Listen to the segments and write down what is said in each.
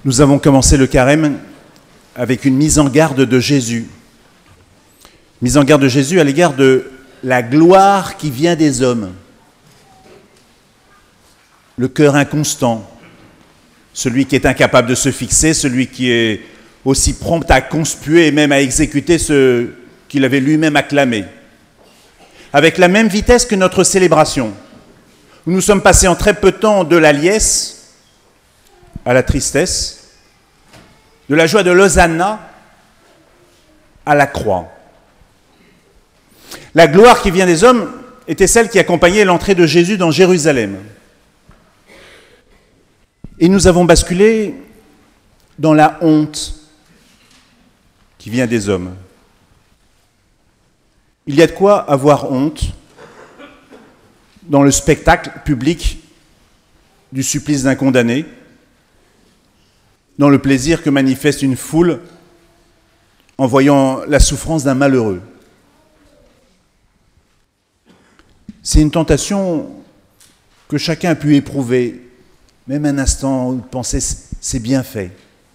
Nous avons commencé le carême avec une mise en garde de Jésus. Mise en garde de Jésus à l'égard de la gloire qui vient des hommes. Le cœur inconstant, celui qui est incapable de se fixer, celui qui est aussi prompt à conspuer et même à exécuter ce qu'il avait lui-même acclamé. Avec la même vitesse que notre célébration, où nous sommes passés en très peu de temps de la liesse à la tristesse, de la joie de l'Hosanna à la croix. La gloire qui vient des hommes était celle qui accompagnait l'entrée de Jésus dans Jérusalem. Et nous avons basculé dans la honte qui vient des hommes. Il y a de quoi avoir honte dans le spectacle public du supplice d'un condamné, dans le plaisir que manifeste une foule en voyant la souffrance d'un malheureux. C'est une tentation que chacun a pu éprouver, même un instant où penser c'est bien fait.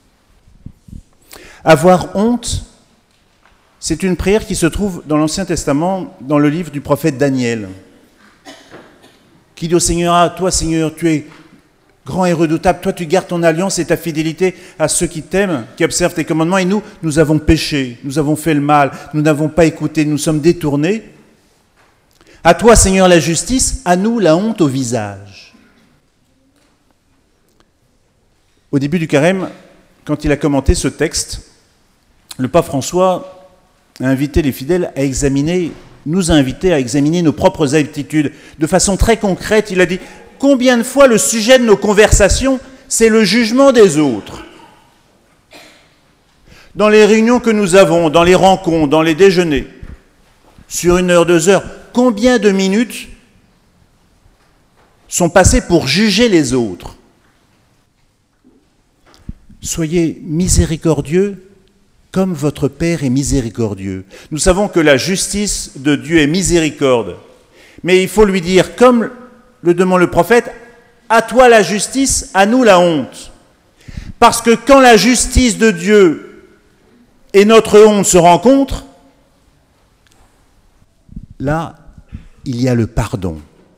Avoir honte, c'est une prière qui se trouve dans l'Ancien Testament, dans le livre du prophète Daniel, qui dit au Seigneur, « Ah, toi Seigneur, tu es grand et redoutable, toi tu gardes ton alliance et ta fidélité à ceux qui t'aiment, qui observent tes commandements, et nous avons péché, nous avons fait le mal, nous n'avons pas écouté, nous sommes détournés. À toi Seigneur la justice, à nous la honte au visage. » Au début du carême, quand il a commenté ce texte, le pape François a invité les fidèles à nous a invités à examiner nos propres attitudes. De façon très concrète, il a dit « Combien de fois le sujet de nos conversations, c'est le jugement des autres ?» Dans les réunions que nous avons, dans les rencontres, dans les déjeuners, sur 1 heure, 2 heures, combien de minutes sont passées pour juger les autres ? Soyez miséricordieux comme votre Père est miséricordieux. Nous savons que la justice de Dieu est miséricorde, mais il faut lui dire, comme le demande le prophète, « À toi la justice, à nous la honte ». Parce que quand la justice de Dieu et notre honte se rencontrent, là, il y a le pardon.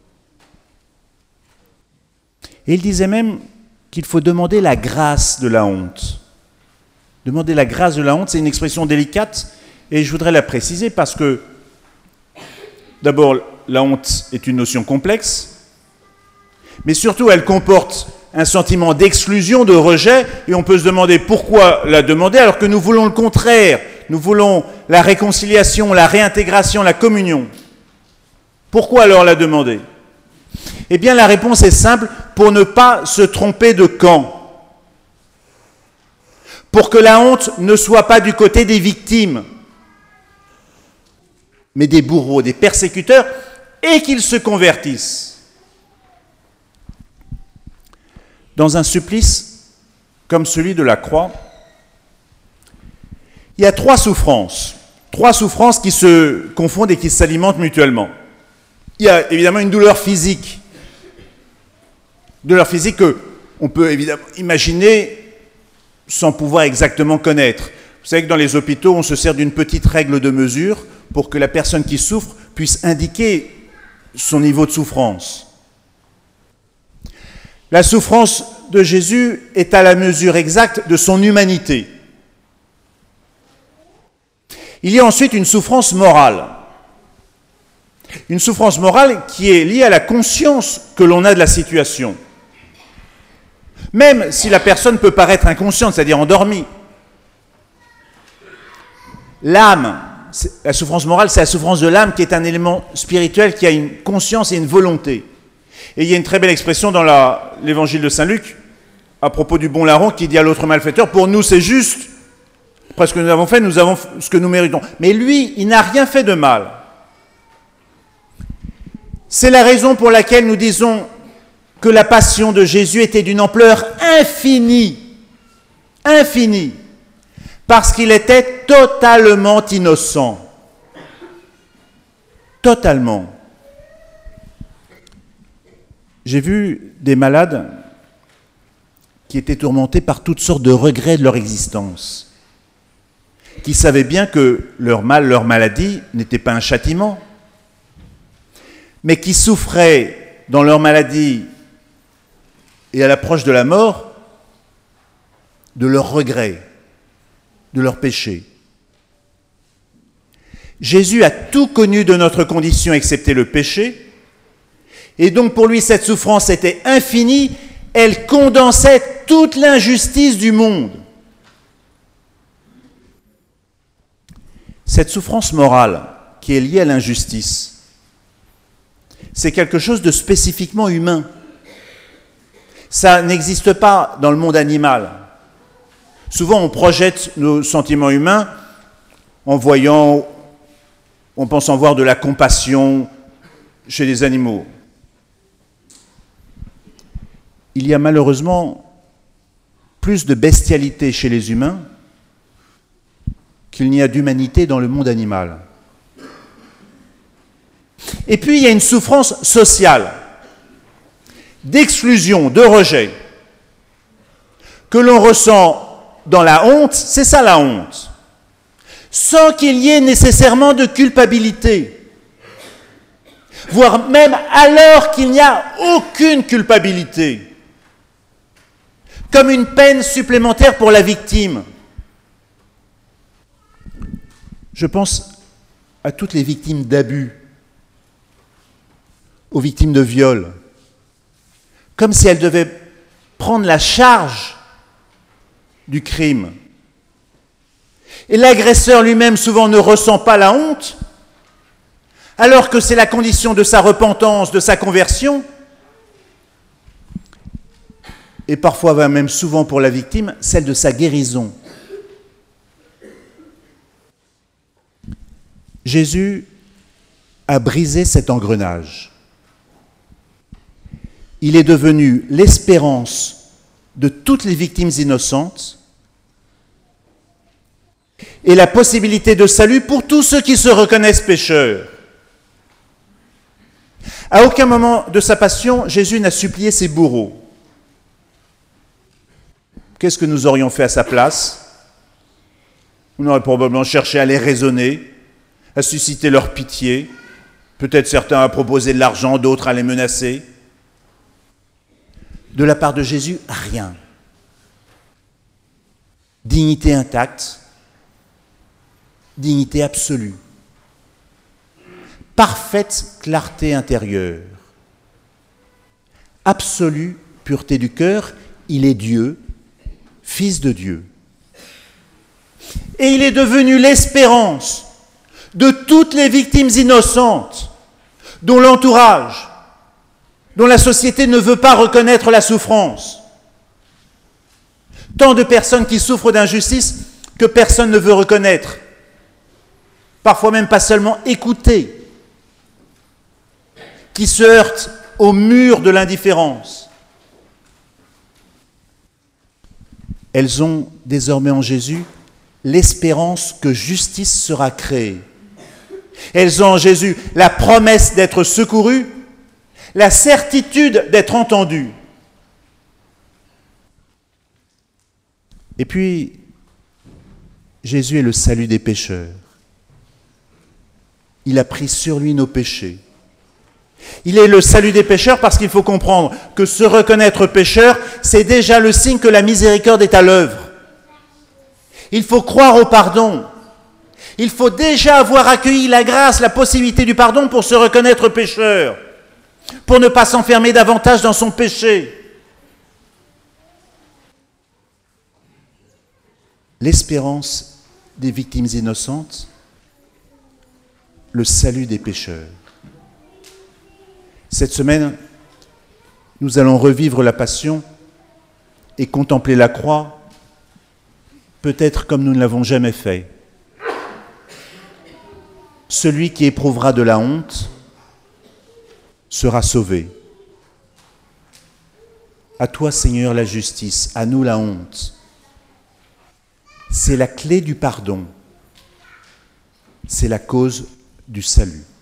Et il disait même qu'il faut demander la grâce de la honte. Demander la grâce de la honte, c'est une expression délicate, et je voudrais la préciser parce que, d'abord, la honte est une notion complexe, mais surtout, elle comporte un sentiment d'exclusion, de rejet, et on peut se demander pourquoi la demander alors que nous voulons le contraire. Nous voulons la réconciliation, la réintégration, la communion. Pourquoi alors la demander ? Eh bien, la réponse est simple, pour ne pas se tromper de camp. Pour que la honte ne soit pas du côté des victimes, mais des bourreaux, des persécuteurs, et qu'ils se convertissent. Dans un supplice comme celui de la croix, il y a 3 souffrances qui se confondent et qui s'alimentent mutuellement. Il y a évidemment une douleur physique qu'on peut évidemment imaginer sans pouvoir exactement connaître. Vous savez que dans les hôpitaux, on se sert d'une petite règle de mesure pour que la personne qui souffre puisse indiquer son niveau de souffrance. La souffrance de Jésus est à la mesure exacte de son humanité. Il y a ensuite une souffrance morale. Une souffrance morale qui est liée à la conscience que l'on a de la situation. Même si la personne peut paraître inconsciente, c'est-à-dire endormie. L'âme, la souffrance morale, c'est la souffrance de l'âme qui est un élément spirituel qui a une conscience et une volonté. Et il y a une très belle expression dans l'évangile de Saint Luc, à propos du bon larron, qui dit à l'autre malfaiteur, « Pour nous c'est juste, parce que nous avons fait, nous avons ce que nous méritons. » Mais lui, il n'a rien fait de mal. C'est la raison pour laquelle nous disons que la passion de Jésus était d'une ampleur infinie, parce qu'il était totalement innocent. Totalement. J'ai vu des malades qui étaient tourmentés par toutes sortes de regrets de leur existence, qui savaient bien que leur mal, leur maladie n'était pas un châtiment, mais qui souffraient dans leur maladie et à l'approche de la mort de leurs regrets, de leurs péchés. Jésus a tout connu de notre condition excepté le péché, et donc pour lui cette souffrance était infinie, elle condensait toute l'injustice du monde. Cette souffrance morale qui est liée à l'injustice, c'est quelque chose de spécifiquement humain. Ça n'existe pas dans le monde animal. Souvent on projette nos sentiments humains en pensant voir de la compassion chez les animaux. Il y a malheureusement plus de bestialité chez les humains qu'il n'y a d'humanité dans le monde animal. Et puis il y a une souffrance sociale, d'exclusion, de rejet, que l'on ressent dans la honte, c'est ça la honte, sans qu'il y ait nécessairement de culpabilité, voire même alors qu'il n'y a aucune culpabilité, comme une peine supplémentaire pour la victime. Je pense à toutes les victimes d'abus, aux victimes de viol, comme si elles devaient prendre la charge du crime. Et l'agresseur lui-même souvent ne ressent pas la honte, alors que c'est la condition de sa repentance, de sa conversion, et parfois même souvent pour la victime, celle de sa guérison. Jésus a brisé cet engrenage. Il est devenu l'espérance de toutes les victimes innocentes et la possibilité de salut pour tous ceux qui se reconnaissent pécheurs. À aucun moment de sa passion, Jésus n'a supplié ses bourreaux. Qu'est-ce que nous aurions fait à sa place? On aurait probablement cherché à les raisonner, à susciter leur pitié, peut-être certains à proposer de l'argent, d'autres à les menacer. De la part de Jésus, rien. Dignité intacte, dignité absolue, parfaite clarté intérieure, absolue pureté du cœur, il est Dieu, Fils de Dieu. Et il est devenu l'espérance de toutes les victimes innocentes, dont l'entourage, dont la société ne veut pas reconnaître la souffrance. Tant de personnes qui souffrent d'injustice que personne ne veut reconnaître, parfois même pas seulement écouter, qui se heurtent au mur de l'indifférence. Elles ont désormais en Jésus l'espérance que justice sera créée. Elles ont en Jésus la promesse d'être secourues, la certitude d'être entendues. Et puis, Jésus est le salut des pécheurs. Il a pris sur lui nos péchés. Il est le salut des pécheurs parce qu'il faut comprendre que se reconnaître pécheur, c'est déjà le signe que la miséricorde est à l'œuvre. Il faut croire au pardon. Il faut déjà avoir accueilli la grâce, la possibilité du pardon pour se reconnaître pécheur, pour ne pas s'enfermer davantage dans son péché. L'espérance des victimes innocentes, le salut des pécheurs. Cette semaine, nous allons revivre la Passion et contempler la croix, peut-être comme nous ne l'avons jamais fait. Celui qui éprouvera de la honte sera sauvé. À toi, Seigneur, la justice, à nous la honte. C'est la clé du pardon. C'est la cause du salut.